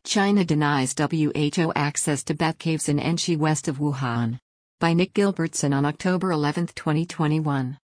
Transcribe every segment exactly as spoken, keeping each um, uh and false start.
China denies W H O access to bat caves in Enshi west of Wuhan. By Nick Gilbertson on October eleventh, twenty twenty-one.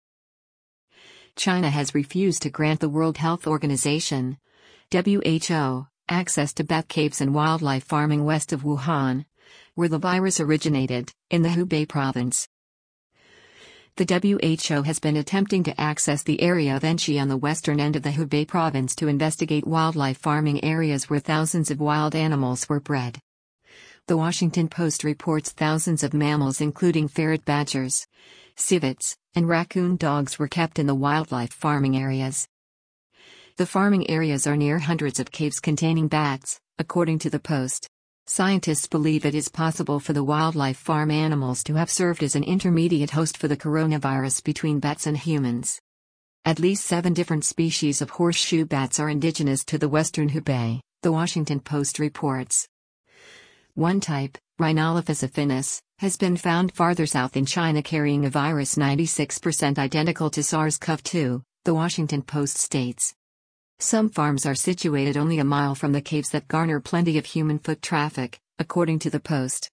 China has refused to grant the World Health Organization, W H O, access to bat caves and wildlife farming west of Wuhan, where the virus originated, in the Hubei province. The W H O has been attempting to access the area of Enshi on the western end of the Hubei province to investigate wildlife farming areas where thousands of wild animals were bred. The Washington Post reports thousands of mammals including ferret badgers, civets, and raccoon dogs were kept in the wildlife farming areas. The farming areas are near hundreds of caves containing bats, according to the Post. Scientists believe it is possible for the wildlife farm animals to have served as an intermediate host for the coronavirus between bats and humans. At least seven different species of horseshoe bats are indigenous to the western Hubei, the Washington Post reports. One type, Rhinolophus affinis, has been found farther south in China carrying a virus ninety-six percent identical to SARS CoV two, the Washington Post states. Some farms are situated only a mile from the caves that garner plenty of human foot traffic, according to the Post.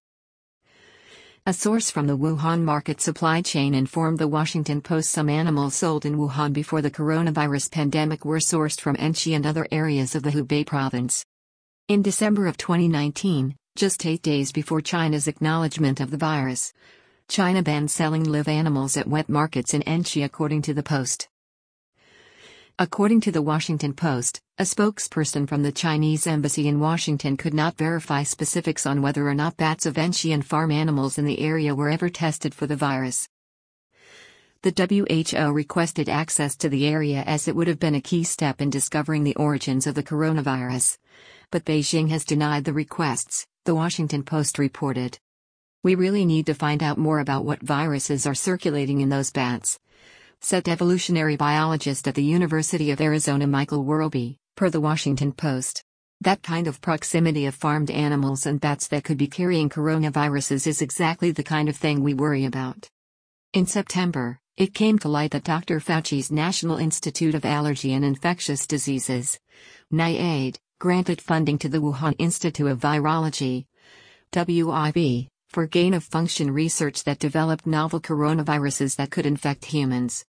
A source from the Wuhan market supply chain informed the Washington Post some animals sold in Wuhan before the coronavirus pandemic were sourced from Enshi and other areas of the Hubei province. In December of twenty nineteen, just eight days before China's acknowledgement of the virus, China banned selling live animals at wet markets in Enshi, according to the Post. According to the Washington Post, a spokesperson from the Chinese embassy in Washington could not verify specifics on whether or not bats of Enshi and farm animals in the area were ever tested for the virus. The W H O requested access to the area as it would have been a key step in discovering the origins of the coronavirus, but Beijing has denied the requests, the Washington Post reported. "We really need to find out more about what viruses are circulating in those bats," said evolutionary biologist at the University of Arizona Michael Werlby, per the Washington Post. That kind of proximity of farmed animals and bats that could be carrying coronaviruses is exactly the kind of thing we worry about. In September, it came to light that Doctor Fauci's National Institute of Allergy and Infectious Diseases, NIAID, granted funding to the Wuhan Institute of Virology, W I V, for gain-of-function research that developed novel coronaviruses that could infect humans.